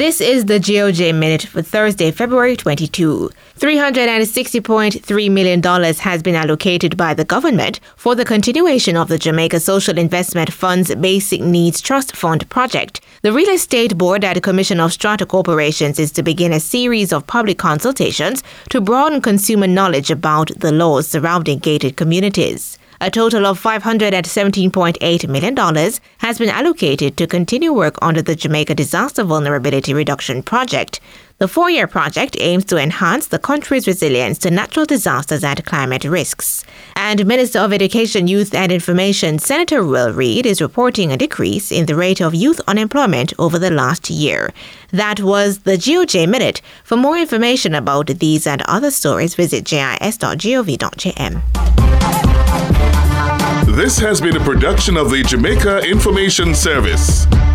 This is the GOJ Minute for Thursday, February 22. $360.3 million has been allocated by the government for the continuation of the Jamaica Social Investment Fund's Basic Needs Trust Fund project. The Real Estate Board at the Commission of Strata Corporations is to begin a series of public consultations to broaden consumer knowledge about the laws surrounding gated communities. A total of $517.8 million has been allocated to continue work under the Jamaica Disaster Vulnerability Reduction Project. The 4-year project aims to enhance the country's resilience to natural disasters and climate risks. And Minister of Education, Youth and Information, Senator Will Reid, is reporting a decrease in the rate of youth unemployment over the last year. That was the GOJ Minute. For more information about these and other stories, visit jis.gov.jm. This has been a production of the Jamaica Information Service.